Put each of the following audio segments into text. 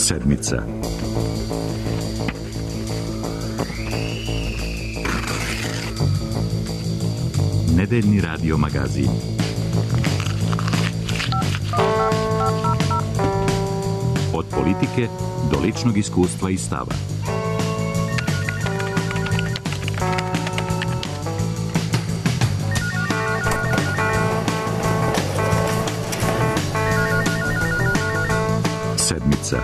Sedmica. Nedeljni radio magazin. Od politike do ličnog iskustva i stava. Sedmica.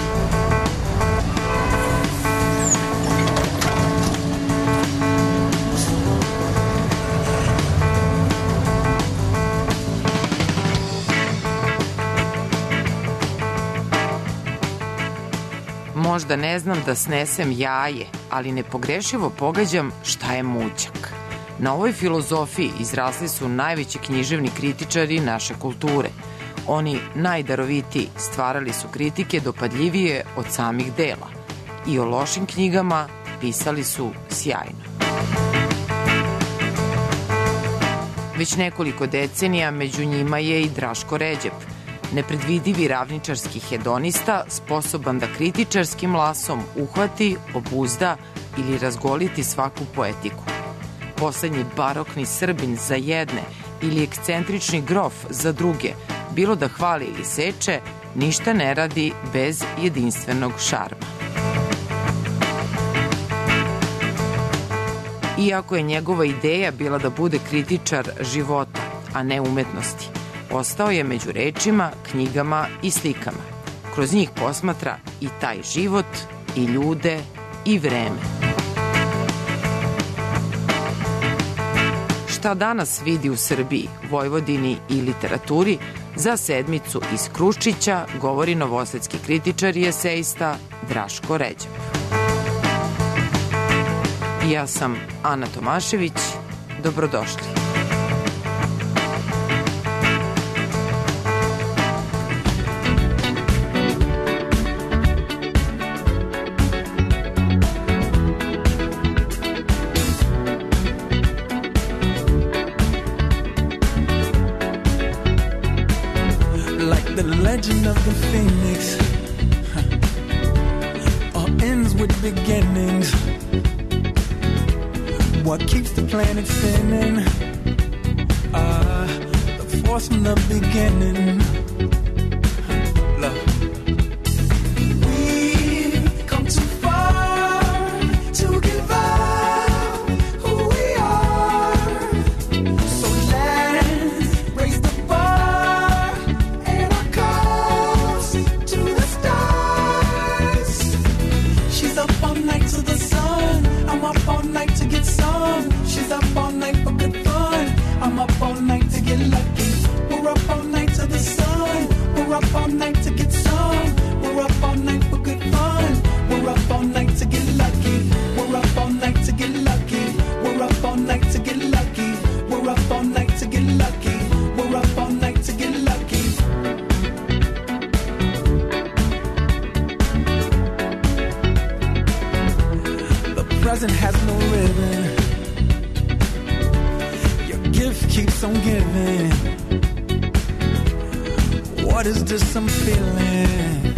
Možda ne znam da snesem jaje, ali nepogrešivo pogađam šta je mućak. Na ovoj filozofiji izrasli su najveći književni kritičari naše kulture. Oni najdarovitiji stvarali su kritike dopadljivije od samih dela i o lošim knjigama pisali su sjajno. Već nekoliko decenija među njima je i Draško Ređep, nepredvidivi ravničarski hedonista, sposoban da kritičarskim lasom uhvati, obuzda ili razgoliti svaku poetiku. Poslednji barokni Srbin za jedne ili ekscentrični grof za druge, bilo da hvali ili seče, ništa ne radi bez jedinstvenog šarma. Iako je njegova ideja bila da bude kritičar života, a ne umetnosti, ostao je među rečima, knjigama i slikama. Kroz njih posmatra i taj život, i ljude, i vreme. Šta danas vidi u Srbiji, Vojvodini i literaturi, za Sedmicu iz Kruščića govori novosadski kritičar i esejista Draško Ređep. Ja sam Ana Tomašević. Dobrodošli. Legend of the Phoenix all ends with beginnings. What keeps the planet spinning? The force from the beginning. Love. We've come too far to give up who we are. So let's raise the bar and our cause to the stars. She's up all night to the sun. I'm up all night to get some. She's up all night for good fun. I'm up all night to get lucky. We're up all night to the sun. We're up all night to get some. We're up all night for good fun. We're up all night to get lucky. We're up all night to get lucky. We're up all night to get lucky. We're up all night to get lucky. We're up all night to get lucky. The present has no ribbon. Your gift keeps on giving. What is this I'm feeling?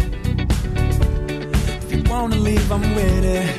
If you wanna leave, I'm with it.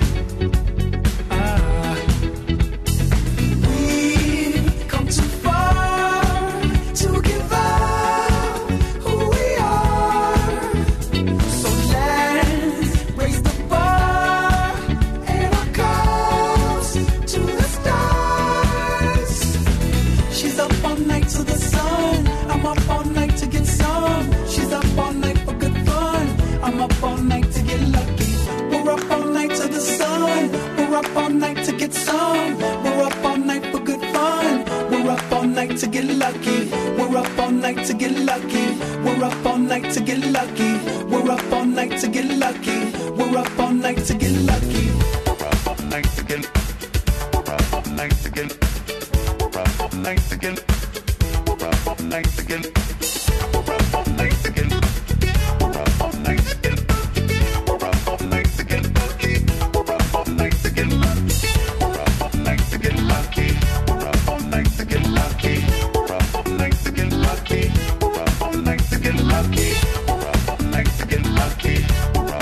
We've come too far to give up who we are. So let's raise the bar and our cause to the stars. She's up all night to the sun. I'm up all night to get some. She's up all night for good fun. I'm up all night to get lucky. We're up all night to the sun. We're up all night to get some. We're up all night for good fun. We're up all night to get lucky. We're up all night to get lucky. We're up all night to get lucky. We're up all night to get lucky. We're up all night to get lucky. We're up all night to get. We're up all night to get. We're up all night to get. We're up all night to get. We're up all night to get. We're up all night to get. We're up all night to get lucky. We're up all night to get lucky. We're up all night to get lucky. We're up all night to get lucky. We're up all night to get lucky. We're up all night to get lucky. We're up all night to get lucky. We're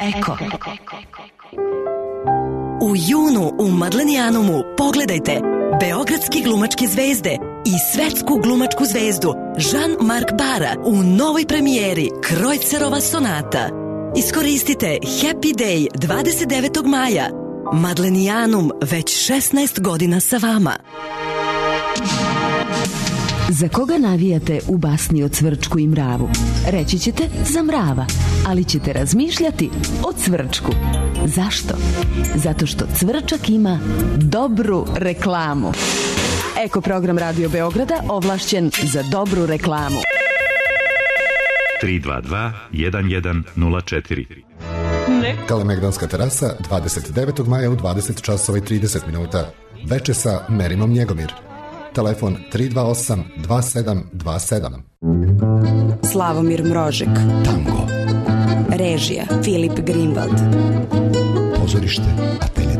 Eko. U junu u Madlenijanumu pogledajte beogradski glumačke zvezde i svetsku glumačku zvezdu Jean-Marc Bara u novoj premijeri Krojcerova sonata. Iskoristite Happy Day 29. maja. Madlenijanum već 16 godina sa vama. Za koga navijate u basni o Cvrčku i mravu? Reći ćete za mrava, ali ćete razmišljati o Cvrčku. Zašto? Zato što Cvrčak ima dobru reklamu. Eko program Radio Beograda ovlašćen za dobru reklamu. 322 1104. Kalemegdanska terasa 29. maja u 20 časova i 30 minuta. Veče sa Merinom Njegomir. Telefon 328 2727. Slavomir Mrožek. Tango. Režija Filip Greenwald. Pozorište Atelje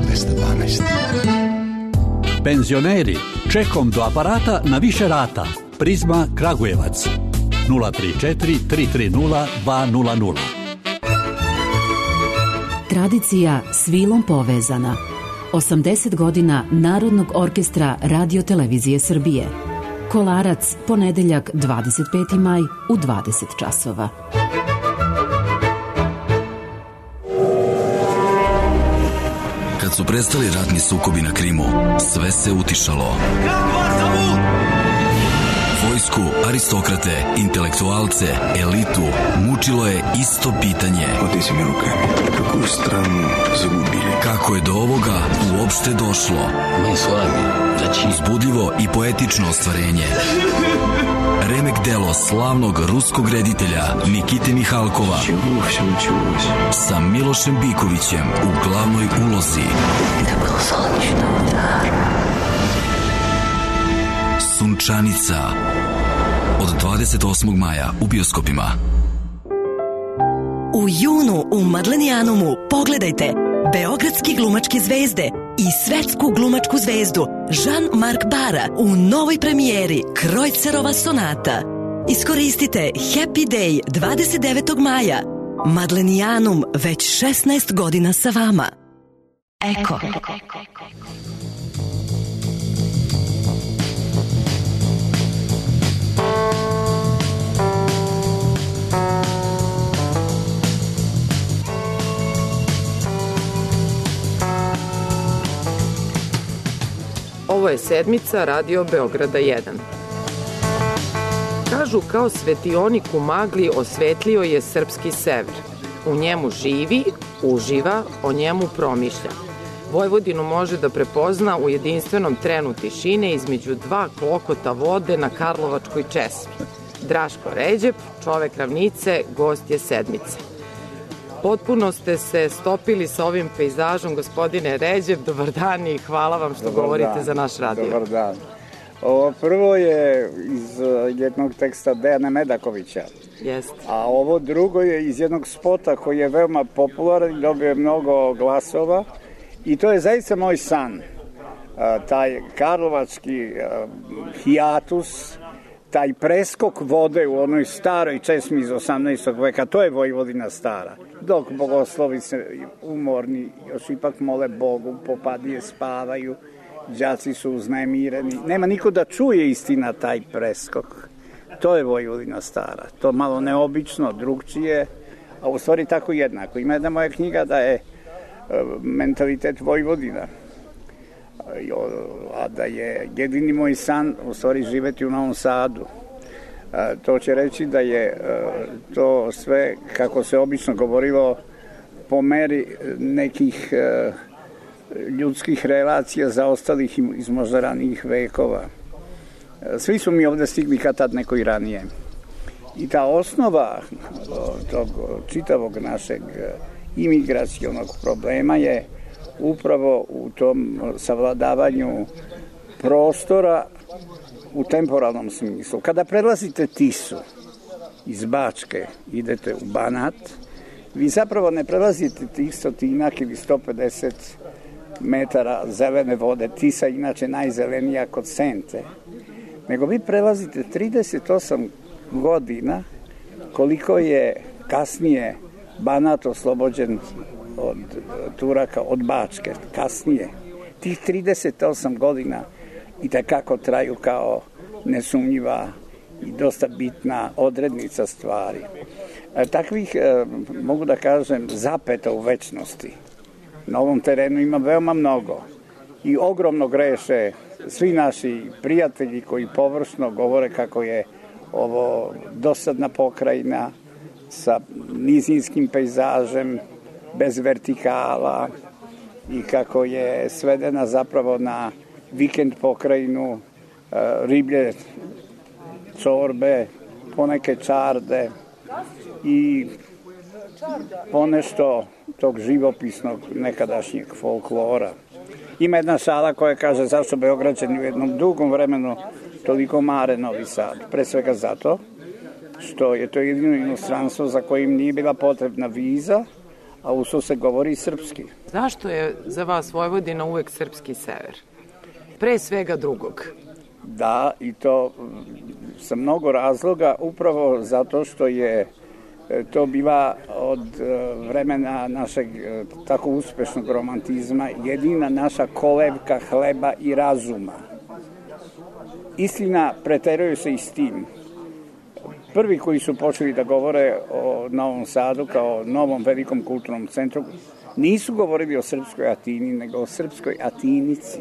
212. Penzioneri, čekom do aparata na više rata. Prizma Kragujevac 034 330 200. Tradicija s vilom povezana. 80 godina Narodnog orkestra Radio-televizije Srbije. Kolarac, ponedeljak 25. maj u 20 časova. Kad su prestali ratni sukobi na Krimu, sve se utišalo. Vojsku, aristokrate, intelektualce, elitu mučilo je isto pitanje. Oteci mi ruke, kakvu stranu zagubili. Kako je do ovoga uopšte došlo? Mi s vami, uzbudljivo i poetično ostvarenje. Remek delo slavnog ruskog reditelja Nikite Mihalkova sa Milošem Bikovićem u glavnoj ulozi. Sunčanica od 28. maja u bioskopima. U junu u Madlenijanumu pogledajte beogradski glumačke zvezde i svetsku glumačku zvezdu Jean-Marc Bara u novoj premijeri Krojcerova sonata. Iskoristite Happy Day 29. maja. Madlenijanum već 16 godina sa vama. Eko. Ovo je sedmica Radio Beograda 1. Kažu kao svetionik u magli osvetlio je srpski sever. U njemu živi, uživa, o njemu promišlja. Vojvodinu može da prepozna u jedinstvenom trenu tišine između dva klokota vode na Karlovačkoj česmi. Draško Ređep, čovek ravnice, gost je sedmice. Potpuno ste se stopili sa ovim pejzažom, gospodine Ređep. Dobar dan i hvala vam što govorite za naš radio. Dobar dan. Ovo prvo je iz jednog teksta Dejana Medakovića. Jeste. A ovo drugo je iz jednog spota koji je veoma popularan i dobio mnogo glasova. I to je zaista moj san. Taj karlovački hijatus, taj preskok vode u onoj staroj česmi iz 18. veka, to je Vojvodina stara. Dok bogoslovi se umorni, još ipak mole Bogu, popadije spavaju, đaci su uznemireni. Nema niko da čuje istina taj preskok. To je Vojvodina stara. To malo neobično, drugčije, a u stvari tako jednako. Ima jedna moja knjiga da je mentalitet Vojvodina. A da je jedini moj san u stvari živeti u Novom Sadu. To će reći da je to sve, kako se obično govorilo, po meri nekih ljudskih relacija zaostalih iz možda ranijih vekova. Svi su mi ovde stigli kad tad neko i ranije. I ta osnova tog čitavog našeg imigracionog problema je upravo u tom savladavanju prostora u temporalnom smislu. Kada prelazite Tisu iz Bačke, idete u Banat, vi zapravo ne prelazite tih 100 ili 150 metara zelene vode. Tisa je inače najzelenija kod Sente. Nego vi prelazite 38 godina koliko je kasnije Banat oslobođen od Turaka, od Bačke, kasnije. Tih 38 godina i takako traju kao nesumnjiva i dosta bitna odrednica stvari. Takvih, mogu da kažem, zapeta u večnosti na ovom terenu ima veoma mnogo i ogromno greše svi naši prijatelji koji površno govore kako je ovo dosadna pokrajina sa nizinskim pejzažem, bez vertikala i kako je svedena zapravo na vikend pokrajinu, riblje čorbe, poneke čarde i ponešto tog živopisnog nekadašnjeg folklora. Ima jedna šala koja kaže zašto Beograđani u jednom dugom vremenu toliko mare Novi Sad. Pre svega zato što je to jedino inostranstvo za kojim nije bila potrebna viza, a uso se govori srpski. Zašto je za vas Vojvodina uvek srpski sever? Pre svega drugog. Da, i to sa mnogo razloga, upravo zato što je to bila od vremena našeg tako uspešnog romantizma jedina naša kolevka hleba i razuma. Istina, preteruju se i s tim. Prvi koji su počeli da govore o Novom Sadu kao novom velikom kulturnom centru nisu govorili o srpskoj Atini, nego o srpskoj Atinici.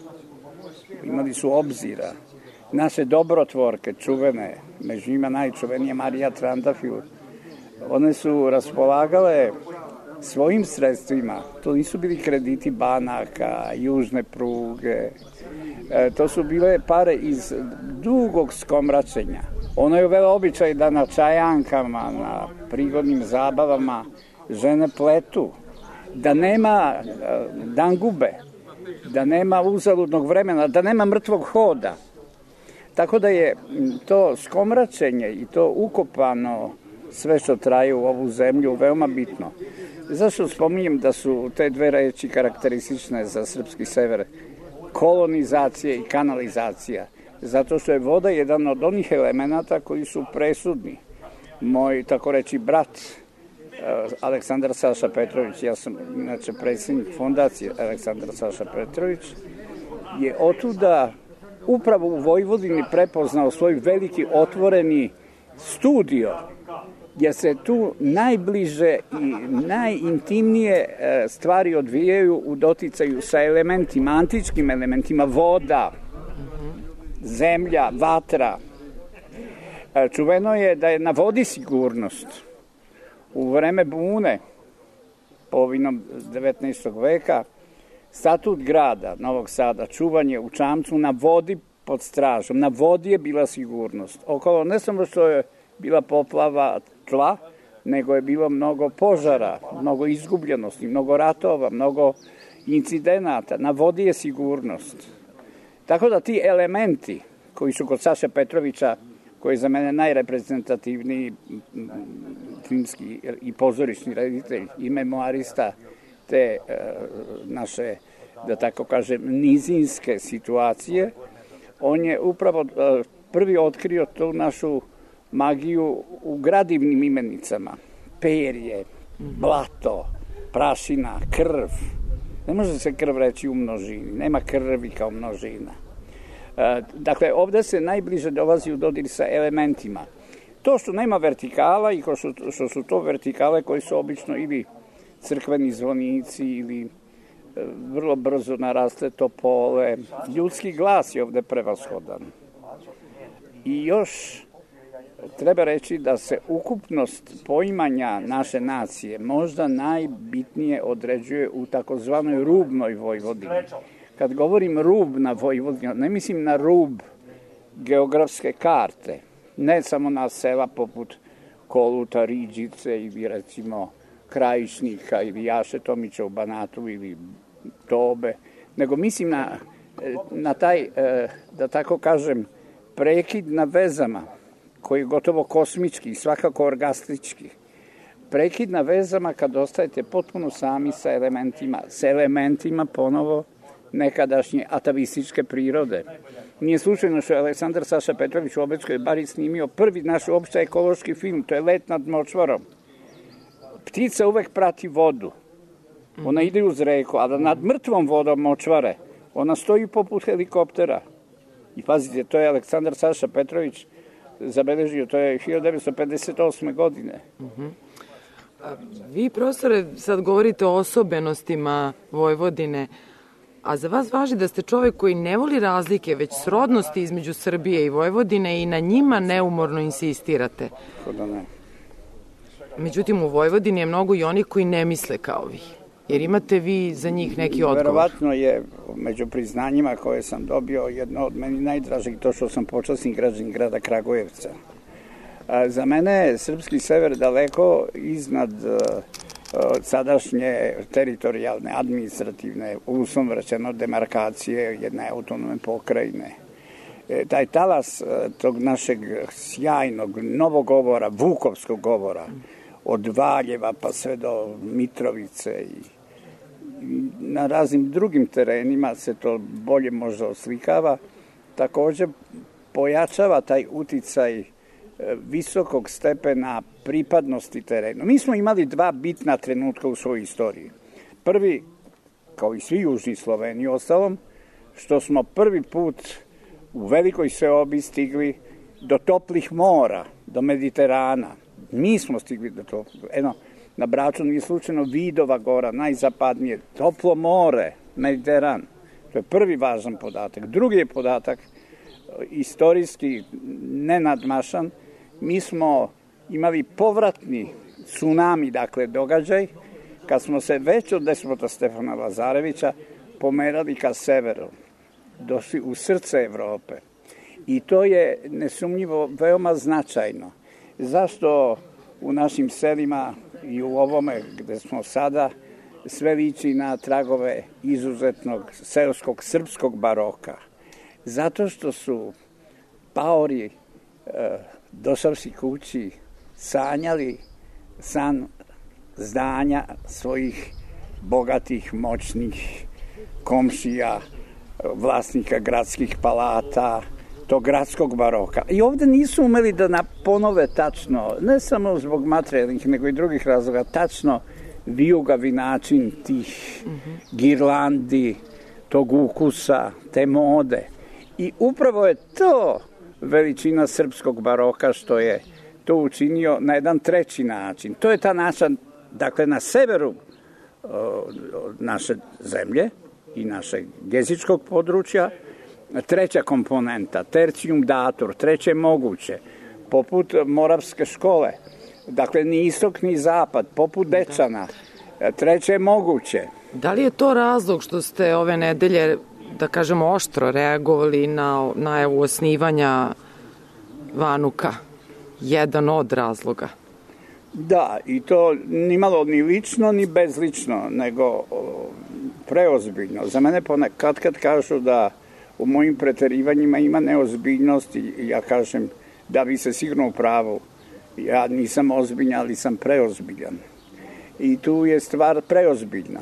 Imali su obzira. Naše dobrotvorke, čuvene, među njima najčuvenija Marija Trandafil, one su raspolagale svojim sredstvima. To nisu bili krediti banaka, južne pruge. To su bile pare iz dugog skomračenja. Ono je uvela običaj da na čajankama, na prigodnim zabavama žene pletu, da nema dangube, da nema uzaludnog vremena, da nema mrtvog hoda. Tako da je to skomračenje i to ukopano sve što traje u ovu zemlju veoma bitno. Zašto spominjem da su te dve reči karakteristične za srpski sever? Kolonizacija i kanalizacija. Zato što je voda jedan od onih elemenata koji su presudni. Moj, tako reći, brat Aleksandar Saša Petrović, ja sam inače predsjednik fondacije Aleksandar Saša Petrović, je otuda upravo u Vojvodini prepoznao svoj veliki otvoreni studio, jer se tu najbliže i najintimnije stvari odvijaju u doticaju sa elementima, antičkim elementima, voda, zemlja, vatra. Čuveno je da je na vodi sigurnost. U vreme bune, polovinom 19. veka, statut grada Novog Sada, čuvanje u čamcu na vodi pod stražom. Na vodi je bila sigurnost. Okolo ne samo što je bila poplava tla, nego je bilo mnogo požara, mnogo izgubljenosti, mnogo ratova, mnogo incidenata. Na vodi je sigurnost. Tako da ti elementi koji su kod Saše Petrovića, koji je za mene najreprezentativniji filmski i pozorišni reditelj i memoarista te naše, da tako kažem, nizinske situacije, on je upravo prvi otkrio tu našu magiju u gradivnim imenicama. Perje, blato, prašina, krv. Ne može se krv reći u množini, nema krvi kao množina. Dakle, ovde se najbliže dolazi u dodir sa elementima. To što nema vertikala i što su to vertikale koji su obično ili crkveni zvonici ili vrlo brzo narasle topole, ljudski glas je ovde prevashodan. I još treba reći da se ukupnost poimanja naše nacije možda najbitnije određuje u takozvanoj rubnoj Vojvodini. Kad govorim rubna Vojvodina, ne mislim na rub geografske karte, ne samo na sela poput Koluta, Riđice ili recimo Krajišnika ili Jaše Tomića u Banatu ili Tobe, nego mislim na taj, da tako kažem, prekid na vezama, koji je gotovo kosmički i svakako orgastički. Prekid na vezama kad ostajete potpuno sami sa elementima ponovo nekadašnje atavističke prirode. Nije slučajno što je Aleksandar Saša Petrović u Obečkoj bari snimio prvi naš uopšte ekološki film, to je Let nad Močvarom. ptica uvek prati vodu. Ona ide uz reku, a da nad mrtvom vodom močvare, ona stoji poput helikoptera. I pazite, to je Aleksandar Saša Petrović zabeležio, to je 1958. godine. Vi, profesore, sad govorite o osobenostima Vojvodine, a za vas važi da ste čovek koji ne voli razlike, već srodnosti između Srbije i Vojvodine i na njima neumorno insistirate. Da ne. Međutim, u Vojvodini je mnogo i onih koji ne misle kao vi. Jer imate vi za njih neki odgovor? Verovatno je među priznanjima koje sam dobio jedno od meni najdražih to što sam počasni građanin grada Kragujevca. Za mene je srpski sever daleko iznad sadašnje teritorijalne, administrativne, uslovno rečeno demarkacije jedne autonomne pokrajine. Taj talas tog našeg sjajnog novog govora, vukovskog govora, od Valjeva pa sve do Mitrovice i na raznim drugim terenima se to bolje možda oslikava, takođe pojačava taj uticaj visokog stepena pripadnosti terenu. Mi smo imali dva bitna trenutka u svojoj istoriji. Prvi, kao i svi južni Sloveni ostalom, što smo prvi put u velikoj seobi stigli do toplih mora, do Mediterana. Mi smo stigli do toplih. Na Braču nije slučajno Vidova gora, najzapadnije, toplo more, Mediteran. To je prvi važan podatak. Drugi je podatak, istorijski nenadmašan, mi smo imali povratni tsunami, dakle događaj, kad smo se već od despota Stefana Lazarevića pomerali ka severu, došli u srce Evrope. I to je nesumnjivo veoma značajno. Zašto u našim selima i u ovome gde smo sada sve liči na tragove izuzetnog seoskog srpskog baroka? Zato što su paori došavši kući sanjali san zdanja svojih bogatih, moćnih komšija, vlasnika gradskih palata, tog gradskog baroka. I ovde nisu umeli da ponove tačno, ne samo zbog materijalnih, nego i drugih razloga, tačno vijugavi način tih girlandi, tog ukusa, te mode. I upravo je to veličina srpskog baroka što je to učinio na jedan treći način. To je ta naša, dakle na severu naše zemlje i našeg jezičkog područja, treća komponenta, tercium datur, treće moguće, poput Moravske škole, dakle ni istok ni zapad, poput Dečana, treće moguće. Da li je to razlog što ste ove nedelje, da kažemo, oštro reagovali na najavu osnivanja Vanuka? Jedan od razloga. Da, i to ni malo ni lično, ni bezlično, nego preozbiljno. Za mene ponekad kad kažu da u mojim preterivanjima ima neozbiljnosti, ja kažem da bi se sigurno u pravu. Ja nisam ozbiljan, ali sam preozbiljan. I tu je stvar preozbiljna.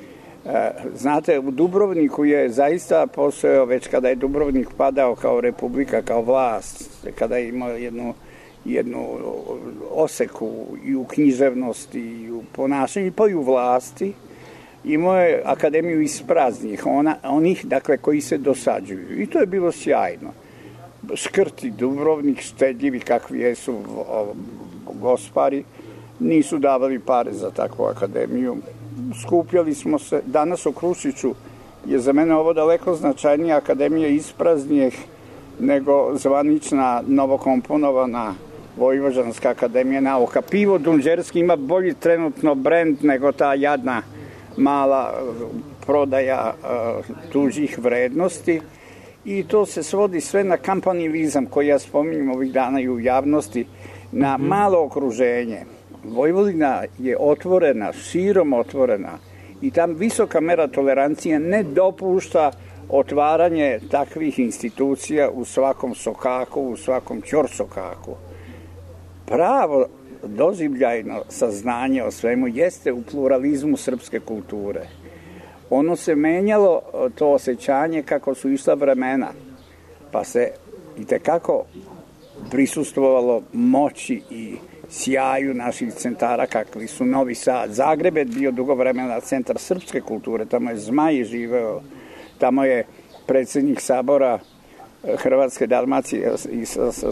Znate, u Dubrovniku je zaista postojao, već kada je Dubrovnik padao kao republika, kao vlast, kada je imao jednu oseku i u književnosti, i u ponašanju, pa i u vlasti, imao je akademiju ispraznih, onih, dakle, koji se dosađuju. I to je bilo sjajno. Škrti Dubrovnik, štedljivi kakvi jesu gospari, nisu davali pare za takvu akademiju. Skupljali smo se. Danas u Krušiću je za mene ovo daleko značajnija akademija ispraznijih nego zvanična novokomponovana Vojvođanska akademija nauka. Pivo Dunđerski ima bolji trenutno brend nego ta jadna mala prodaja tuđih vrednosti i to se svodi sve na kampanilizam koji ja spominjem ovih dana i u javnosti, na malo okruženje. Vojvodina je otvorena, širom otvorena i tam visoka mera tolerancije ne dopušta otvaranje takvih institucija u svakom sokaku, u svakom ćorsokaku. Pravo doživljajno saznanje o svemu jeste u pluralizmu srpske kulture. Ono se menjalo, to osjećanje, kako su išla vremena, pa se itekako prisustvovalo moći i sjaju naših centara kakvi su Novi Sad. Zagreb je bio dugo vremena centar srpske kulture, tamo je Zmaj živeo, tamo je predsjednik sabora Hrvatske Dalmacije i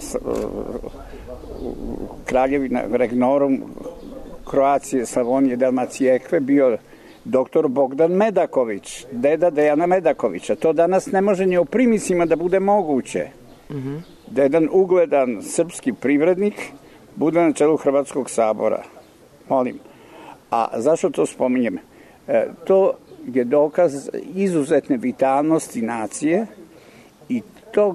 Kraljevina Regnorum Kroacije, Slavonije, Dalmacijekve bio doktor Bogdan Medaković, deda Dejana Medakovića. To danas ne može ni u primisima da bude moguće. Da jedan ugledan srpski privrednik bude na čelu Hrvatskog sabora. Molim. A zašto to spominjem? To je dokaz izuzetne vitalnosti nacije i tog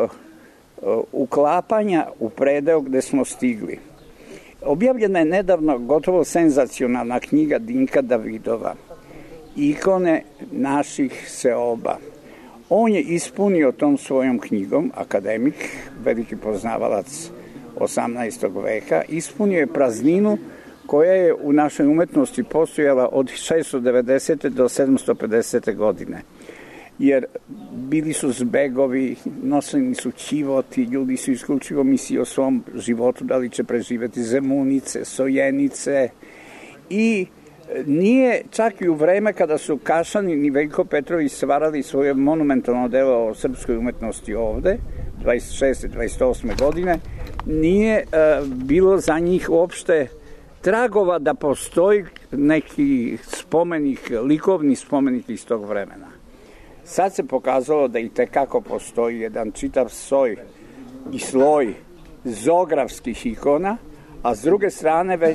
uklapanja u predeo gde smo stigli. Objavljena je nedavno gotovo senzacionalna knjiga Dinka Davidova, Ikone naših seoba. On je ispunio tom svojom knjigom, akademik, veliki poznavalac 18. veka, ispunio je prazninu koja je u našoj umetnosti postojala od 690. do 750. godine. Jer bili su zbegovi, noseni su ćivoti, ljudi su isključivo mislili o svom životu, da li će preživeti Zemunice, Sojenice. I nije čak i u vreme kada su Kašanin i Veljko Petrović stvarali svoje monumentalno delo o srpskoj umetnosti ovde, 26. 28. godine, nije bilo za njih uopšte tragova da postoji neki spomenik, likovni spomenik iz tog vremena. Sad se pokazalo da i tekako postoji jedan čitav soj i sloj zoografskih ikona, a s druge strane već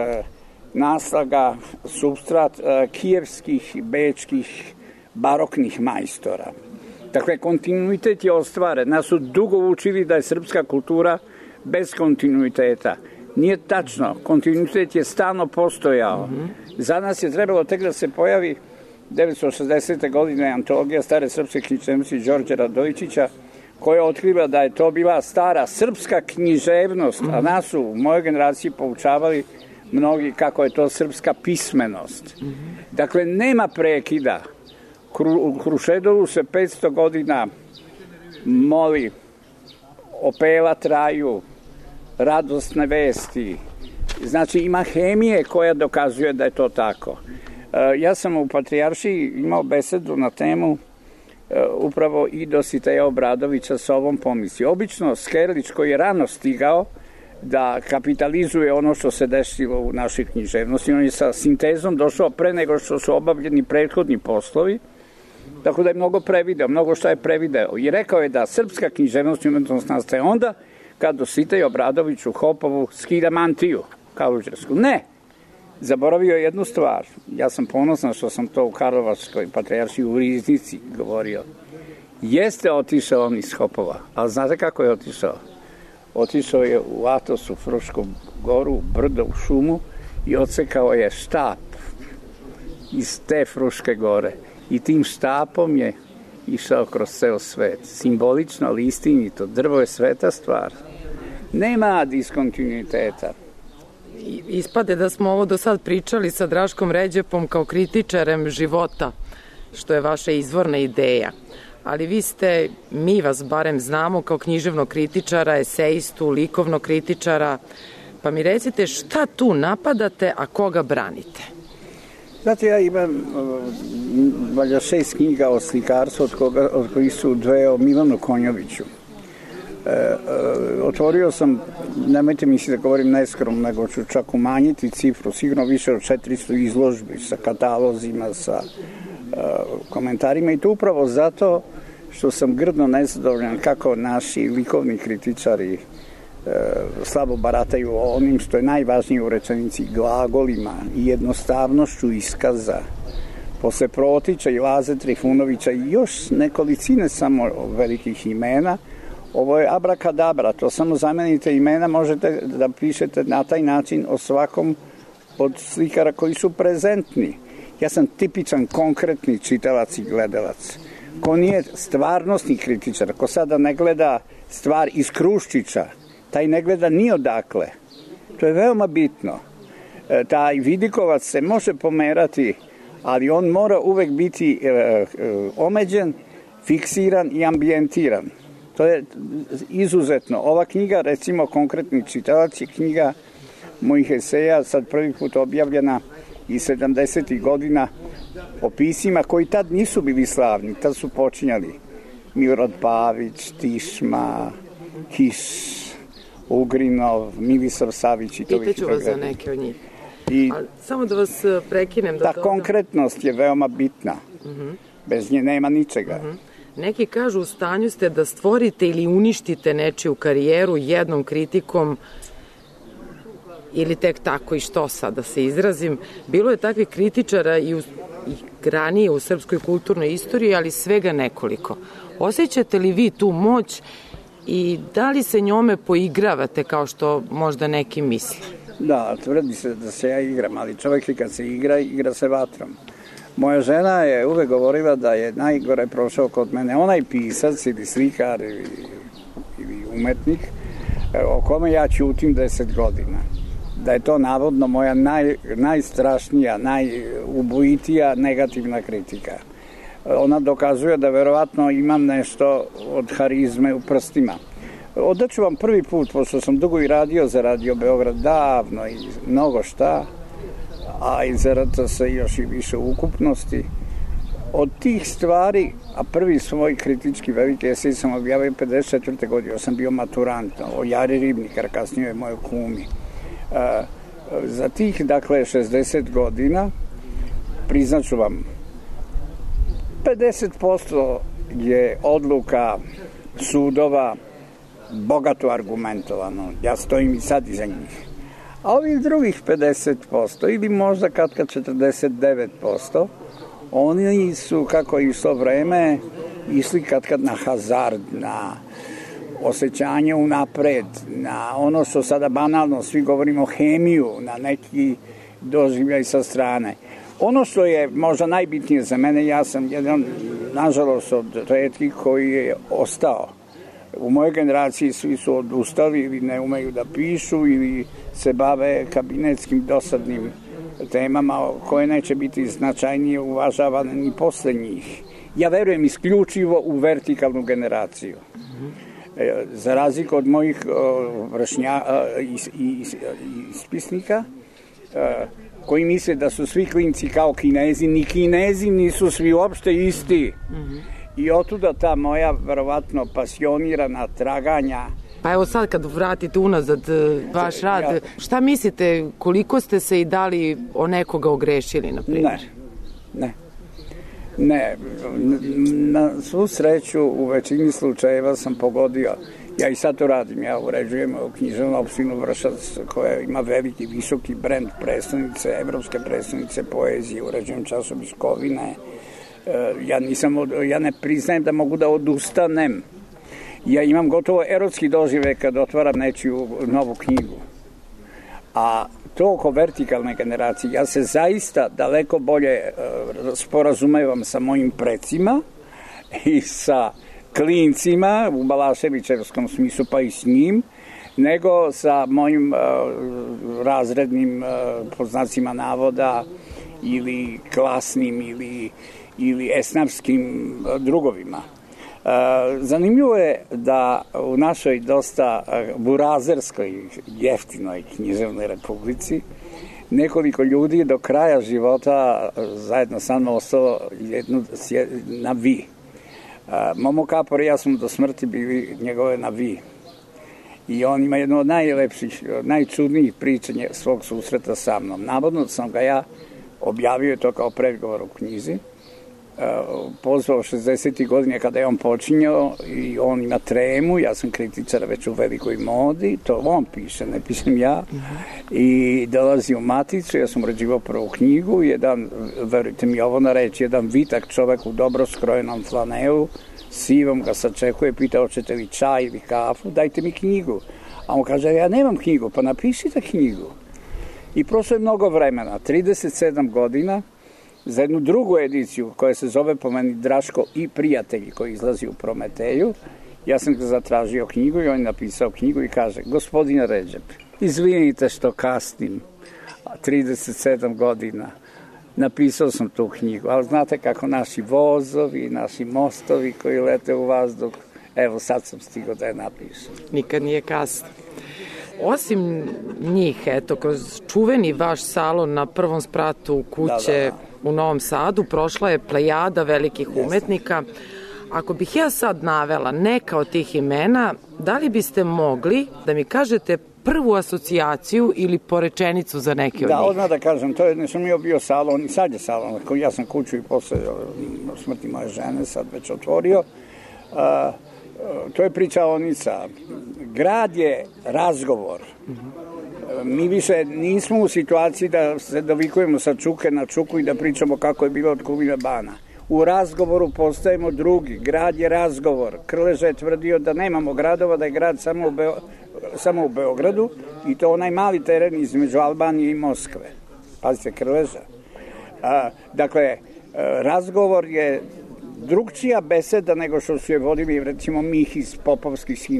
naslaga supstrat kijevskih, bečkih, baroknih majstora. Dakle, kontinuitet je ostvaren. Nas su dugo učili da je srpska kultura bez kontinuiteta. Nije tačno. Kontinuitet je stalno postojao. Za nas je trebalo tek da se pojavi 1960. godine antologija stare srpske književnosti Đorđa Radojičića, koja otkriva da je to bila stara srpska književnost, a nas su u mojoj generaciji poučavali mnogi kako je to srpska pismenost. Dakle, nema prekida. U Krušedolu se 500 godina moli, opela traju, radosne vesti. Znači, ima hemije koja dokazuje da je to tako. Ja sam u Patrijaršiji imao besedu na temu upravo i Dositeja Obradovića sa ovom pomisli. Obično Skerlić, koji je rano stigao da kapitalizuje ono što se desilo u našoj književnosti, on je sa sintezom došao pre nego što su obavljeni prethodni poslovi, tako da je mnogo prevideo, mnogo što je prevideo. I rekao je da srpska književnost i umetnost nastaje onda kad Dositej Obradović u Hopovu skida mantiju kaluđersku. Ne! Zaboravio je jednu stvar. Ja sam ponosan što sam to u Karlovačkoj Patrijaršiji u Riznici govorio. Jeste otišao on iz Hopova, ali znate kako je otišao? Otišao je u Atos, u Frušku goru, brdo, u šumu i odsekao je štap iz te Fruške gore. I tim štapom je išao kroz ceo svet. Simbolično, ali istinito. Drvo je sveta stvar. Nema diskontinuiteta. Ispade da smo ovo do sad pričali sa Draškom Ređepom kao kritičarem života, što je vaša izvorna ideja. Ali vi ste, mi vas barem znamo kao književnog kritičara, eseistu, likovnog kritičara, pa mi recite šta tu napadate, a koga branite? Znate, ja imam valjda 6 knjiga o slikarstvu, od kojih su 2 o Milanu Konjoviću. Otvorio sam, nemojte misliti da govorim neskromno, nego ću čak umanjiti cifru, sigurno više od 400 izložbi sa katalozima, sa komentarima, i to upravo zato što sam grdno nezadovoljan kako naši likovni kritičari slabo barataju onim što je najvažnije u rečenici, glagolima i jednostavnošću iskaza. Posle Protića i Laze Trifunovića i još nekolicine samo velikih imena, ovo je abrakadabra, to samo zamenite imena, možete da pišete na taj način o svakom od slikara koji su prezentni. Ja sam tipičan konkretni čitalac i gledalac. Ko nije stvarnostni kritičar, ko sada ne gleda stvar iz Kruščića, taj ne gleda ni odakle. To je veoma bitno. Taj vidikovac se može pomerati, ali on mora uvek biti omeđen, fiksiran i ambijentiran. To je izuzetno. Ova knjiga, recimo konkretni čitalac, je knjiga mojih eseja, sad prvi put objavljena i 70. godina, o pisima koji tad nisu bili slavni, tad su počinjali Milorad Pavić, Tišma, Kiš, Ugrinov, Milisav Savić i to. Pitaću vas za neke od njih. Ali samo da vas prekinem. Ta konkretnost je veoma bitna. Bez nje nema ničega. Neki kažu u stanju ste da stvorite ili uništite nečiju karijeru jednom kritikom ili tek tako i što sad da se izrazim. Bilo je takvih kritičara i ranije u srpskoj kulturnoj istoriji, ali svega nekoliko. Osjećate li vi tu moć i da li se njome poigravate kao što možda neki misle? Da, tvrdi se da se ja igram, ali čovjek i kad se igra, igra se vatrom. Moja žena je uvek govorila da je najgore prošao kod mene onaj pisac ili slikar ili umetnik o kome ja ćutim 10 godina. Da je to navodno moja najstrašnija, najubojitija negativna kritika. Ona dokazuje da verovatno imam nešto od harizme u prstima. Odaću vam prvi put, pošto sam dugo i radio za Radio Beograd davno i mnogo šta, a i za RTS još i više ukupnosti. Od tih stvari, a prvi svoj kritički veliki esej sam objavio 54. godine, ja sam bio maturant, o Jari Ribnikar, kasnije je moj kumi. Za tih, dakle, 60 godina, priznaću vam, 50% je odluka sudova bogato argumentovano. Ja stojim i sad iza njih. A ovih drugih 50% ili možda katka 49%, oni su, kako je išlo vreme, išli katkad na hazard, na osjećanje unapred, na ono što sada banalno svi govorimo hemiju, na neki doživljaj sa strane. Ono što je možda najbitnije za mene, ja sam jedan, nažalost, od retkih koji je ostao. U mojoj generaciji svi su odustali ili ne umeju da pišu ili se bave kabinetskim dosadnim temama koje neće biti značajnije uvažavane ni posle njih. Ja verujem isključivo u vertikalnu generaciju. Za razliku od mojih ispisnika koji misle da su svi klinci kao Kinezi, ni Kinezi nisu svi uopšte isti. I otuda ta moja, verovatno, pasionirana traganja. Pa evo sad kad vratite unazad vaš rad, šta mislite, koliko ste se i dali o nekoga ogrešili, na primjer? Ne. Na svu sreću u većini slučajeva sam pogodio. Ja i sad to radim, ja uređujem književnu opštinu Vršac koja ima veliki, visoki brend predstavnice, evropske predstavnice poezije, uređujem časopis Kovine. Ja ne priznajem da mogu da odustanem. Ja imam gotovo erotski doživljaj kad otvaram nečiju novu knjigu. A to oko vertikalne generacije, ja se zaista daleko bolje sporazumevam sa mojim precima i sa klincima u Balaševićevskom smislu, pa i s njim, nego sa mojim razrednim poznacima navoda ili klasnim ili esnafskim drugovima. Zanimljivo je da u našoj dosta burazerskoj, jeftinoj književnoj republici nekoliko ljudi do kraja života zajedno sa mnom ostalo na vi. Momo Kapor i ja smo do smrti bili njegove na vi. I on ima jedno od najlepših, najčudnijih pričanja svog susreta sa mnom. Navodno sam ga ja objavio to kao predgovor u knjizi. Pozvao 60. godine kada je on počinjao i on ima tremu, ja sam kritičar već u velikoj modi, to on piše, ne pišem ja, i dolazi u Maticu, ja sam uređivao prvu knjigu, jedan, verujte mi ovo na reći, jedan vitak čovek u dobro skrojenom flanelu, sivom ga sačekuje, pita hoćete li čaj ili kafu, dajte mi knjigu. A on kaže, ja nemam knjigu, pa napišite knjigu. I prošlo je mnogo vremena, 37 godina, za jednu drugu ediciju koja se zove po meni Draško i prijatelji koji izlazi u Prometeju. Ja sam ga zatražio knjigu i on je napisao knjigu i kaže, gospodine Redžep, izvinite što kasnim, 37 godina, napisao sam tu knjigu, ali znate kako naši vozovi, naši mostovi koji lete u vazduh, evo sad sam stigao da je napišem. Nikad nije kasno. Osim njih, eto, kroz čuveni vaš salon na prvom spratu kuće u Novom Sadu prošla je plejada velikih umetnika. Ako bih ja sad navela neka od tih imena, da li biste mogli da mi kažete prvu asocijaciju ili porečenicu za neke od njih? Da, odmah da kažem, to je nesumnjivo bio salon i sad je salon. Ja sam kuću i posle smrti moje žene sad već otvorio. To je pričaonica. Grad je razgovor. Mi više nismo u situaciji da se dovikujemo sa čuke na čuku i da pričamo kako je bilo od Kubina Bana. U razgovoru postajemo drugi. Grad je razgovor. Krleža je tvrdio da nemamo gradova, da je grad samo u Beogradu i to onaj mali teren između Albanije i Moskve. Pazite, Krleža. Dakle, razgovor je drugčija beseda nego što su je vodili, recimo, Mihis, Popovski sin,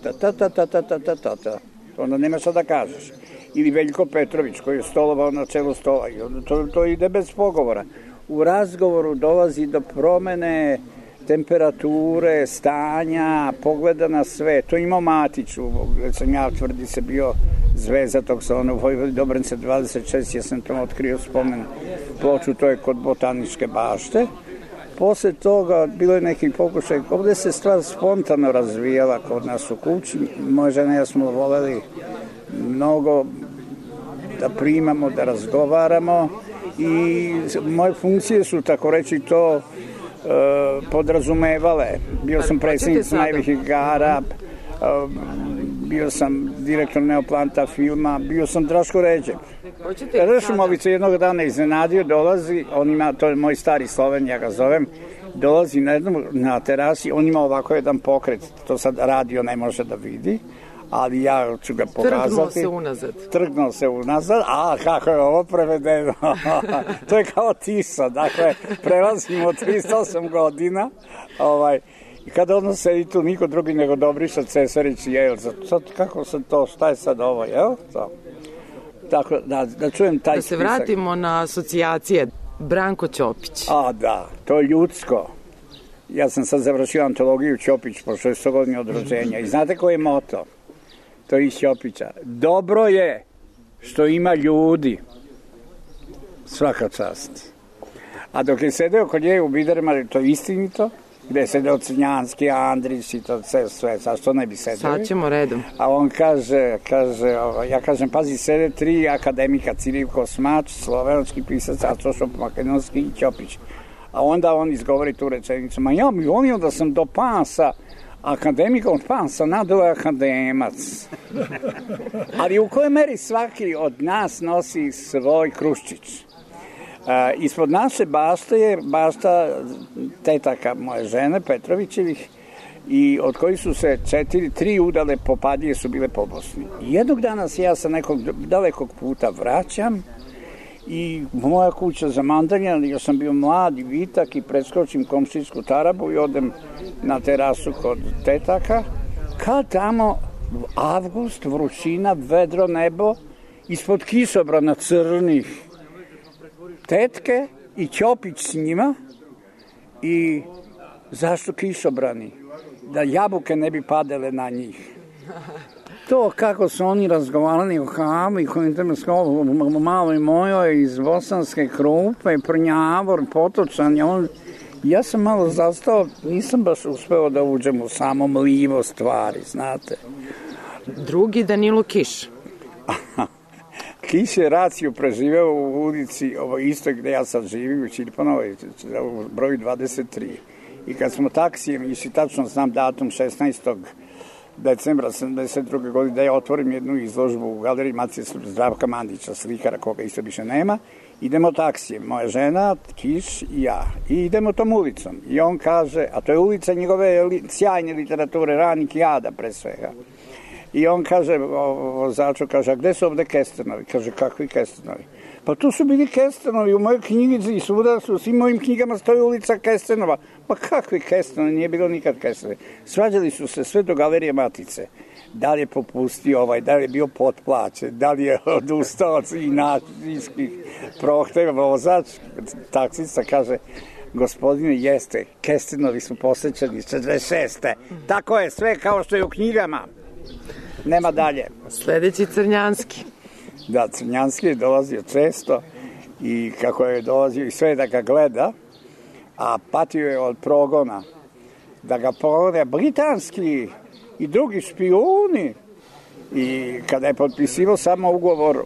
ta. Onda nema šta da kažeš. Ili Veljko Petrović, koji je stolovao na čelu stola. To ide bez pogovora. U razgovoru dolazi do promene temperature, stanja, pogleda na sve. To imao Matić, gde sam ja tvrdi se bio zvezda tog salona u Vojvodi Dobrance 26, ja sam tamo otkrio spomen ploču, to je kod Botaničke bašte. Posle toga bilo je neki pokušaj, ovde se stvar spontano razvijala kod nas u kući. Moja žena i ja smo voleli mnogo da primamo, da razgovaramo i moje funkcije su, tako reći, to podrazumevale. Bio sam predsjednik najvećih igara, bio sam direktor Neoplanta filma, bio sam Draško Ređep. Rešumovica jednog dana iznenadio, dolazi, on ima, to je moj stari Sloven, ja ga zovem, dolazi na terasi, on ima ovako jedan pokret, to sad radio ne može da vidi, ali ja ću ga pokazati. Trgnuo se unazad, a kako je ovo prevedeno? To je kao Tisa, dakle, prelazimo 308 godina, i kada ono sedi tu niko drugi nego Dobriša Cesarić i Jelza, kako se to, šta je sad ovo, jel? Tako, da čujem taj spisak. Da se vratimo na asocijacije. Branko Ćopić. Da, to je ljudsko. Ja sam sad završio antologiju Ćopić po 600 godini od rođenja. I znate koji je moto? To je iz Ćopića. Dobro je što ima ljudi. Svaka čast. A dok je sedeo kod nje u Biderima, to je istinito, gde je sedeo Crnjanski, Andrić i to sve, zašto ne bi sedeli? Sad ćemo redom. A on kaže, ja kažem, pazi, sede 3 akademika, Cirivko Smač, slovenački pisac, Acošop Makedonski i Ćopić. A onda on izgovori tu rečenicu, ma ja mi volio da sam do Pansa akademika, od Pansa nadao je akademac. Ali u kojoj meri svaki od nas nosi svoj kruščić? Ispod naše bašte je bašta tetaka moje žene, Petrovićevih, i od kojih su se 3 udale popadlje su bile po Bosni. Jednog dana se ja sa nekog dalekog puta vraćam i moja kuća za mandanja, ja sam bio mlad i vitak i preskočim komšinsku tarabu i odem na terasu kod tetaka, kad tamo avgust, vrućina, vedro nebo, ispod kišobrana crnih, tetke i Ćopić s njima. I zašto kišobrani? Da jabuke ne bi padale na njih. To kako su oni razgovarali o kavi, maloj mojoj iz Bosanske Krupe, Prnjavor, Potočan, ja sam malo zastao, nisam baš uspeo da uđem u samo mlivo stvari, znate. Drugi Danilo Kiš. Kiš je raciju preživeo u ulici, isto gde ja sad živim, u Čirpanovoj, u broju 23. I kad smo taksijem, i tačno znam datum 16. decembra 72. godine, da ja otvorim jednu izložbu u galeriji Macije Zdravka Mandića, slikara koga isto više nema, idemo taksijem, moja žena, Kiš i ja. I idemo tom ulicom. I on kaže, a to je ulica njegove sjajne literature, Ranik Jada pre svega. I on kaže, vozaču, kaže, a gde su ovde Kestenovi? Kaže, kakvi Kestenovi? Pa tu su bili Kestenovi, u mojoj knjigici i svuda su, u svim mojim knjigama stoji ulica Kestenova. Pa kakvi Kestenovi, nije bilo nikad Kestenovi. Svađali su se sve do galerije Matice. Da li je popustio da li je bio potplaćen, da li je odustao od inačijskih prohteva. Vozač, taksista, kaže, gospodine, jeste, Kestenovi su posvećeni 46. Tako je, sve kao što je u knjigama. Nema dalje. Sledeći Crnjanski. Da, Crnjanski je dolazio često i kako je dolazio i sve da ga gleda, a patio je od progona, da ga progone britanski i drugi špijuni. I kada je potpisivao samo ugovor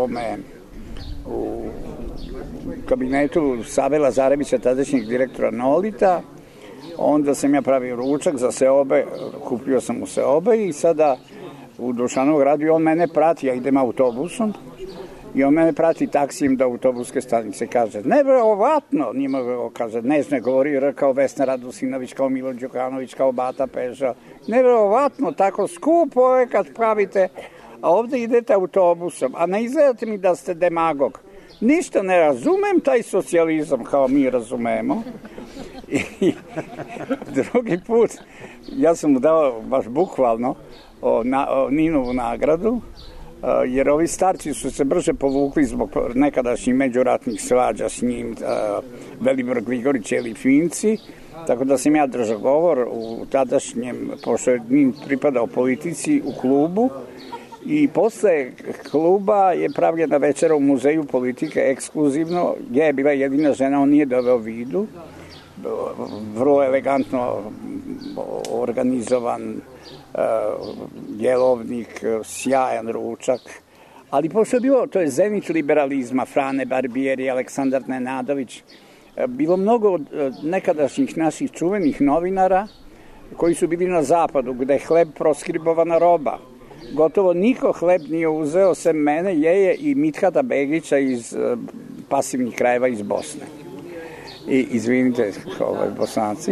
u kabinetu Save Lazarevića, tadašnjeg direktora Nolita, onda sam ja pravio ručak za Seobe, kupio sam u Seobe i sada u Dušanov gradu i on mene prati, ja idem autobusom i on mene prati taksijem do autobuske stanice. Kaže, nevjerovatno, njima kaže, ne govori kao Vesna Radosinović, kao Milo Đukanović, kao Bata Peža, nevjerovatno, tako skupo je kad pravite, a ovde idete autobusom, a ne izgledate mi da ste demagog. Ništa ne razumem taj socijalizam kao mi razumemo. I drugi put, ja sam mu dao baš bukvalno Ninovu nagradu, jer ovi starci su se brže povukli zbog nekadašnjih međuratnih svađa s njim, Velibor Grigorić ili Finci, tako da sam ja držao govor u tadašnjem, pošto je Nin pripadao politici, u klubu, i posle kluba je pravljena večera u Muzeju politike ekskluzivno, gdje je bila jedina žena, on nije doveo Vidu, vrlo elegantno organizovan jelovnik, sjajan ručak, ali pošto je bilo, to je zenit liberalizma, Frane Barbieri, Aleksandar Nenadović, bilo mnogo nekadašnjih naših čuvenih novinara koji su bili na zapadu, gde je hleb proskribovana roba. Gotovo niko hleb nije uzeo, sem mene, Jeje i Mithata Begića iz pasivnih krajeva iz Bosne. I izvinite, Bosanci.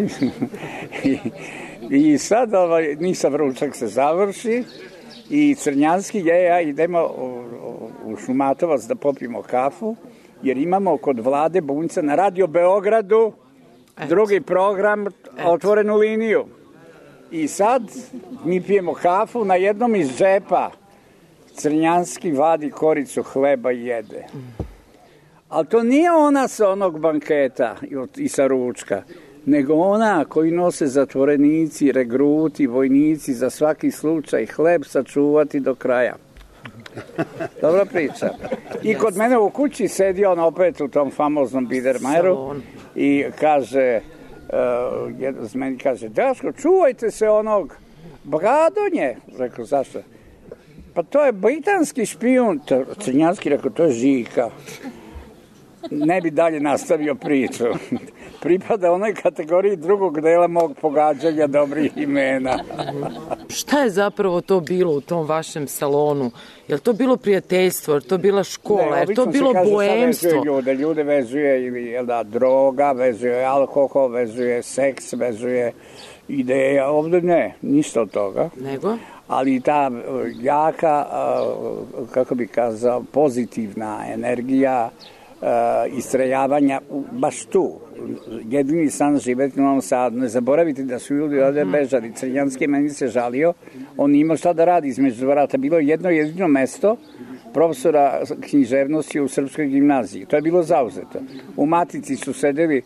I sad Nisav ručak se završi i Crnjanski, ja idemo u Šumatovac da popijemo kafu, jer imamo kod Vlade Bunjca na Radio Beogradu drugi program, otvorenu liniju. I sad mi pijemo kafu, na jednom iz džepa Crnjanski vadi koricu hleba i jede. Ali to nije ona sa onog banketa i sa ručka, nego ona koji nose zatvorenici, regruti, vojnici za svaki slučaj hleb sačuvati do kraja. Dobra priča. I kod mene u kući sedi on opet u tom famoznom Biedermajeru i kaže, meni kaže, Daško, čuvajte se onog Bradonje. Rekao, zašto? Pa to je britanski špijun. Crnjanski rekao, to je Žika. Ne bi dalje nastavio priču. Pripada onoj kategoriji drugog dela mog pogađanja dobrih imena. Šta je zapravo to bilo u tom vašem salonu? Je li to bilo prijateljstvo? Je li to bila škola? Je li to bilo boemstvo? Ljude vezuje droga, vezuje alkohol, vezuje seks, vezuje ideja. Ovde ne, ništa od toga. Nego? Ali ta jaka, kako bi kazao, pozitivna energija, istrajavanja baš tu. Jedini san živeti u Novom Sadu. Ne zaboravite da su ljudi ovde bežali. Crnjanski meni se žalio. On nije imao šta da radi između vrata. Bilo je jedno jedino mesto profesora književnosti u Srpskoj gimnaziji. To je bilo zauzeto. U Matici su sedeli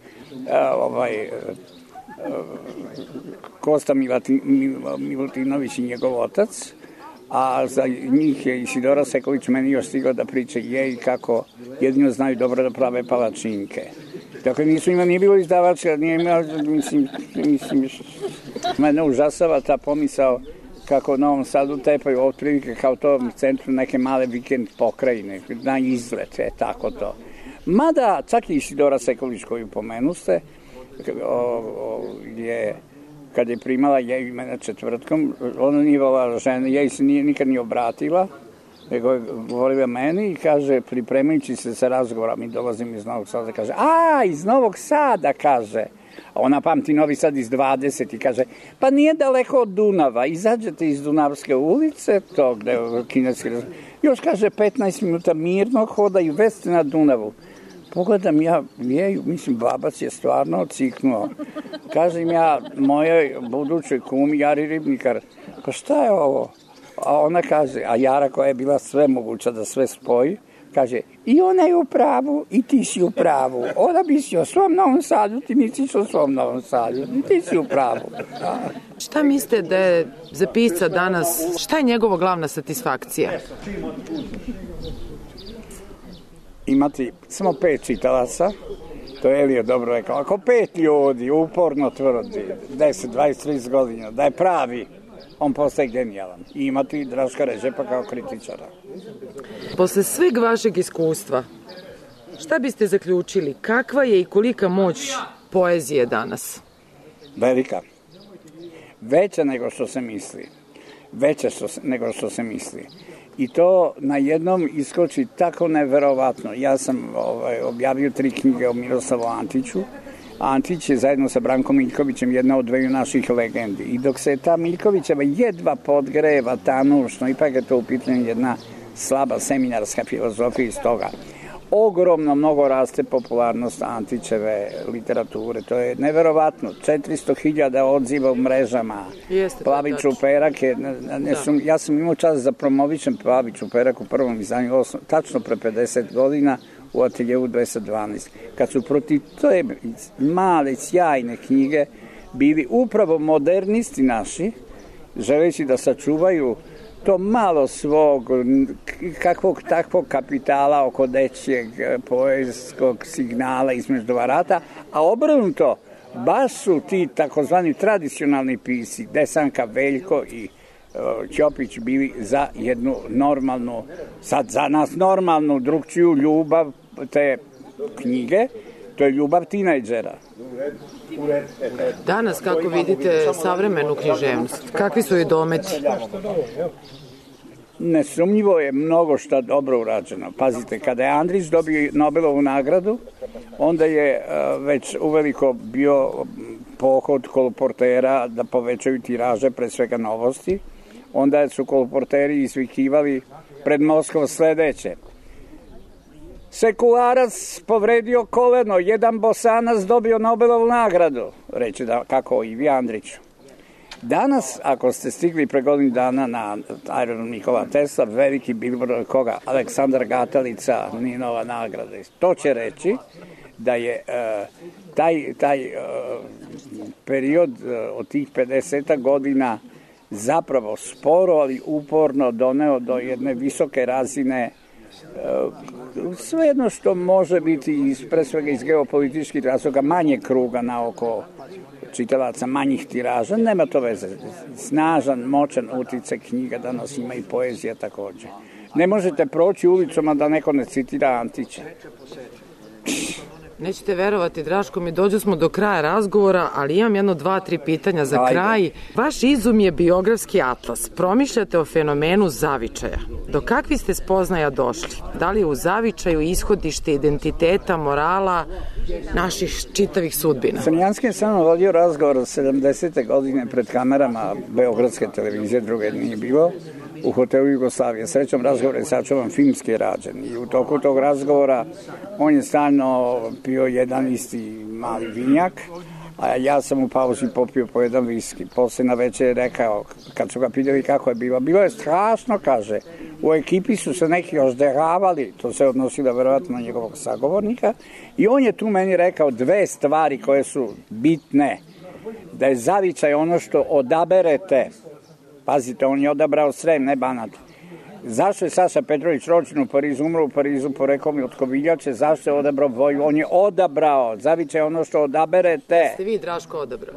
Kosta Milutinović i njegov otac, a za njih je Isidora Sekulić meni još stigla da priča i kako jedino znaju dobro da prave palačinke. Dakle, nije bilo izdavačka, nije imao, mislim, mene užasava ta pomisao kako u Novom Sadu tepaju otprilike kao to u centru neke male vikend pokrajine, na izlet, tako to. Mada, čak i Isidora Sekulić koju pomenuste, kad je primala jej mene četvrtkom, ona nije volala žene, jej se nikad nije obratila, nego je govorila meni i kaže, pripremajući se sa razgovora, mi dolazimo iz Novog Sada, kaže, iz Novog Sada, kaže, a ona pamti Novi Sad iz 20 i kaže, pa nije daleko od Dunava, izađete iz Dunavske ulice, to gde je kineski razgovor, još kaže 15 minuta mirnog hoda i već ste na Dunavu. Pogledam ja Jeju, mislim, babac je stvarno ciknuo. Kažem ja mojoj budućoj kumi, Jari Ribnikar, pa šta je ovo? A ona kaže, a Jara koja je bila sve moguća da sve spoji, Kaže, i ona je u pravu i ti si u pravu. Ona bi si o svom Novom Sadu, ti misliš o svom Novom Sadu. Ti si u pravu. Šta mislite da je za pisca danas, šta je njegova glavna satisfakcija? Imati samo 5 čitalaca, to je Elio dobro rekao, ako 5 ljudi uporno tvrdi 10, 20, 30 godina da je pravi, on postaje genijalan. I imati Draška Ređepa kao kritičara. Posle sveg vašeg iskustva, šta biste zaključili? Kakva je i kolika moć poezije danas? Velika. Veća nego što se misli. Veća nego što se misli. I to na jednom iskoči tako neverovatno. Ja sam objavio 3 knjige o Miroslavu Antiću. Antić je zajedno sa Brankom Miljkovićem jedna od dveju naših legendi. I dok se ta Miljkovićeva jedva podgreva tanušno, ipak je to u pitanju jedna slaba seminarska filozofija iz toga. Ogromno mnogo raste popularnost Antićeve literature. To je neverovatno. 400.000 odziva u mrežama. Plavi čuperak je... Ja sam imao čas da promovišem Plavi čuperak u prvom izdanju, tačno pre 50 godina u ateljevu 212. Kad su protiv te male, sjajne knjige bili upravo modernisti naši, želeći da sačuvaju to malo svog kakvog takvog kapitala oko dečjeg poetskog signala između vrata, a obrnuto baš su ti takozvani tradicionalni pisci Desanka, Veljko i Ćopić bili za jednu normalnu, sad za nas normalnu drugčiju ljubav te knjige, to je ljubav tinejdžera. Danas, kako vidite savremenu književnost, kakvi su joj dometi? Nesumnjivo je mnogo šta dobro urađeno. Pazite, kada je Andrić dobio Nobelovu nagradu, onda je već uveliko bio pohod koloportera da povećaju tiraže, pre svega novosti. Onda su koloporteri izvikivali pred Moskvom sledeće: sekularac povredio koleno, jedan bosanac dobio Nobelovu nagradu, reći da kako Ivi Andriću. Danas, ako ste stigli pre godinu dana na aerodrom Nikola Tesla, veliki bilbord koga Aleksandar Gatalica, Ninova nagrada. To će reći da je taj period od tih 50 godina zapravo sporo, ali uporno doneo do jedne visoke razine sve jedno što može biti pre svega iz geopolitičkih razloga manje kruga na oko čitalaca, manjih tiraža, nema to veze. Snažan, moćan uticaj knjiga danas ima i poezija takođe. Ne možete proći ulicom, a da neko ne citira Antića. Nećete verovati, Draško, mi dođu smo do kraja razgovora, ali imam jedno 2-3 pitanja za kraj. Vaš izum je biografski atlas. Promišljate o fenomenu zavičaja. Do kakvi ste spoznaja došli? Da li je u zavičaju ishodište identiteta, morala naših čitavih sudbina? Crnjanski sam vodio razgovor 70. godine pred kamerama Beogradske televizije, druge nije bilo, u hotelu Jugoslavije. Srećom razgovor je sačuvan filmski rađen i u toku tog razgovora on je stalno pio jedan isti mali vinjak, a ja sam u pauzi popio po jedan viski. Posle na večer je rekao, kad su ga pitali kako je bilo je strašno, kaže. U ekipi su se neki ozderavali, to se odnosilo verovatno na njegovog sagovornika, i on je tu meni rekao 2 stvari koje su bitne. Da je zavičaj ono što odaberete. Pazite, on je odabrao Srem, ne Banat. Zašto je Saša Petrović rođen u Parizu, umro u Parizu, porekao mi od Koviljače, zašto je odabrao Voju? On je odabrao. Zavičaj je ono što odaberete. Ste vi, Draško, odabrali?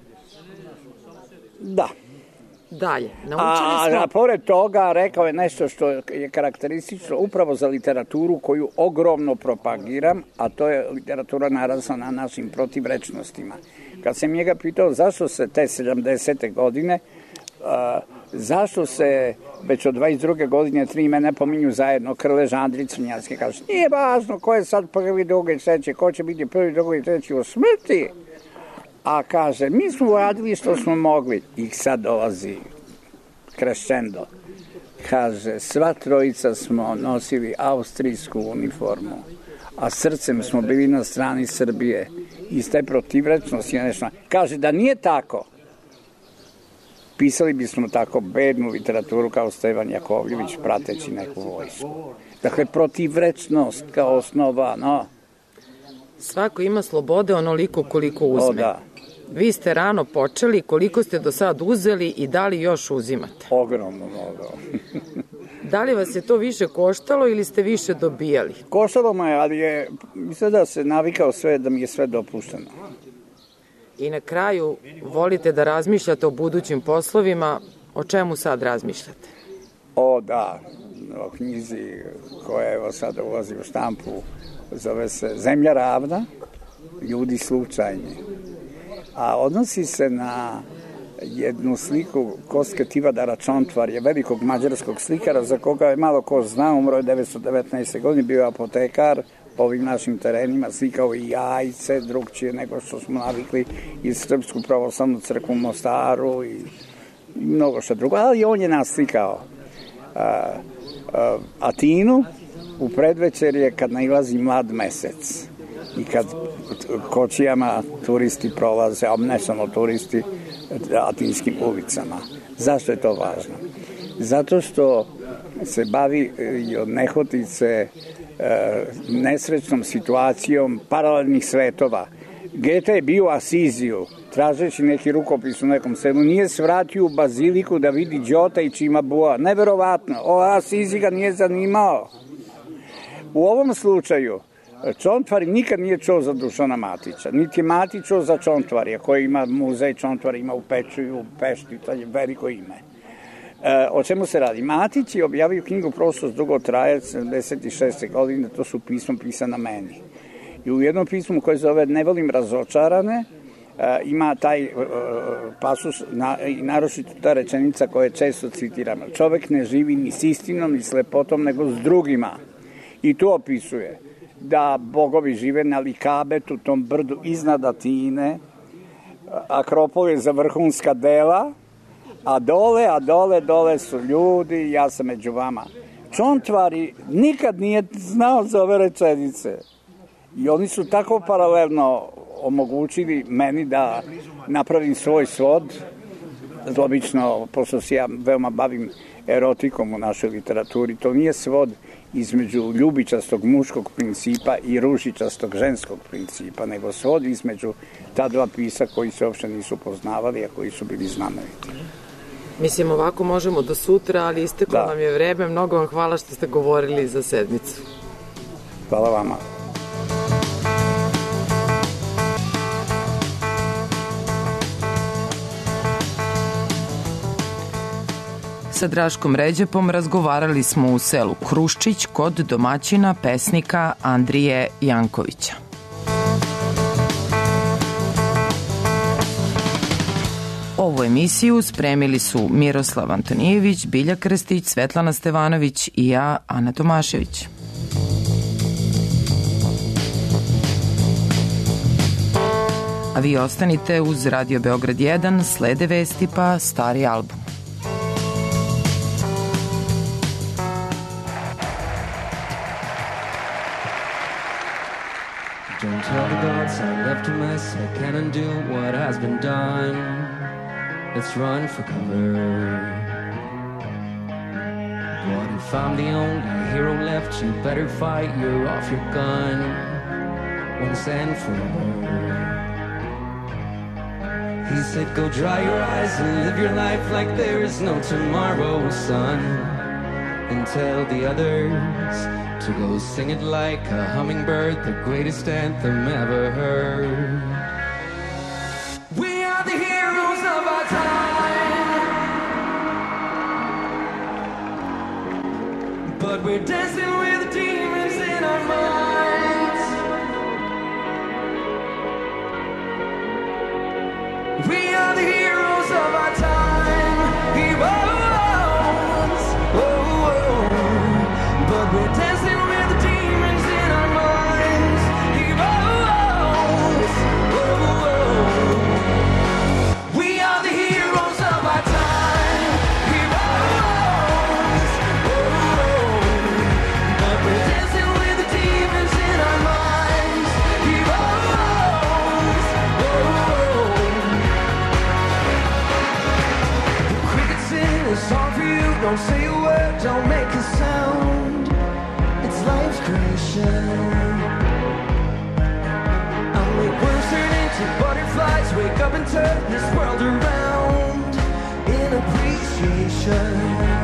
Da. Dalje, naučili smo... A pored toga rekao je nešto što je karakteristično upravo za literaturu koju ogromno propagiram, a to je literatura narasla na našim protivrečnostima. Kad sam njega pitao zašto se te 70. godine, zašto se već od 22. godine 3 imena pominju zajedno, Krlež, Andrić, Crnjanski, kaže, nije važno ko je sad prvi, drugi, treći, ko će biti prvi, drugi, treći u smrti. A kaže, mi smo uradili što smo mogli. I sad dolazi crescendo. Kaže, sva trojica smo nosili austrijsku uniformu, a srcem smo bili na strani Srbije. Iz te protivrečnosti je nešto. Kaže, da nije tako, pisali bismo tako bednu literaturu kao Stevan Jakovljević prateći neku vojsku. Dakle, protivrečnost kao osnova, no. Svako ima slobode onoliko koliko uzme. O, da. Vi ste rano počeli, koliko ste do sad uzeli i da li još uzimate? Ogromno, mnogo. Da li vas je to više koštalo ili ste više dobijali? Koštalo me, ali mislim da se navikao sve, da mi je sve dopušteno. I na kraju, volite da razmišljate o budućim poslovima, o čemu sad razmišljate? O, da, o knjizi koja evo sada ulazi u štampu, zove se Zemlja ravna, ljudi slučajni. A odnosi se na jednu sliku Koske Tivadara Čontvarja, velikog mađarskog slikara, za koga je malo ko zna, umro je 1919. godine, bio apotekar po ovim našim terenima, slikao i jajce, drugčije nego što smo navikli, iz Srpsku pravoslavnu crkvu u Mostaru i mnogo što drugo, ali on je naslikao Atinu u predvečerje kad nailazi mlad mesec i kad kočijama turisti prolaze, a ne samo turisti, atinskim ulicama. Zašto je to važno? Zato što se bavi i od nehotice nesrećnom situacijom paralelnih svetova. Gete je bio u Asiziju, tražeći neki rukopis u nekom selu, nije se vratio u baziliku da vidi Đota i Čimabua. Neverovatno, Asizi ga nije zanimao. U ovom slučaju, Čontvar nikad nije čuo za Dušana Matića, niti je Matić čuo za Čontvarja, koji ima muzej Čontvar, ima u Pečuju, u Pešti, to je veliko ime. O čemu se radi? Matić je objavio knjigu Prošlost dugo traje, 76. godine, to su pismo pisana meni. I u jednom pismu koje zove Ne volim razočarane, ima taj pasus, i naročito ta rečenica koja je često citirana. Čovek ne živi ni s istinom, ni s lepotom, nego s drugima. I tu opisuje da bogovi žive na Likabetu, tom brdu iznad Atine, Akropol je za vrhunska dela, a dole su ljudi, ja sam među vama. Čontvari nikad nije znao za ove rečenice. I oni su tako paralelno omogućili meni da napravim svoj svod. Obično, pošto se ja veoma bavim erotikom u našoj literaturi, to nije svod između ljubičastog muškog principa i ružičastog ženskog principa, nego svod između ta dva pisa koji se uopšte nisu poznavali, a koji su bili znameniti. Mislim, ovako možemo do sutra, ali isteklo nam je vreme. Mnogo vam hvala što ste govorili za sedmicu. Hvala vama. Sa Draškom Ređepom razgovarali smo u selu Kruščić kod domaćina pesnika Andrije Jankovića. Ovu emisiju spremili su Miroslav Antonijević, Bilja Krstić, Svetlana Stevanović i ja, Ana Tomašević. A vi ostanite uz Radio Beograd 1, slede vesti pa stari album. Don't tell the gods I left a mess. I can't undo what has been done. Let's run for cover. What if I'm the only hero left? You better fight, you're off your gun once and forever. He said go dry your eyes and live your life like there is no tomorrow, son. And tell the others to go sing it like a hummingbird, the greatest anthem ever heard. We are the heroes of our time, but we're dancing with demons in our minds. We are the heroes of our time, heroes, but we're dancing with the demons in our minds, heroes, we are the heroes of our time, heroes, but I'll make worms turn into butterflies, wake up and turn this world around in appreciation.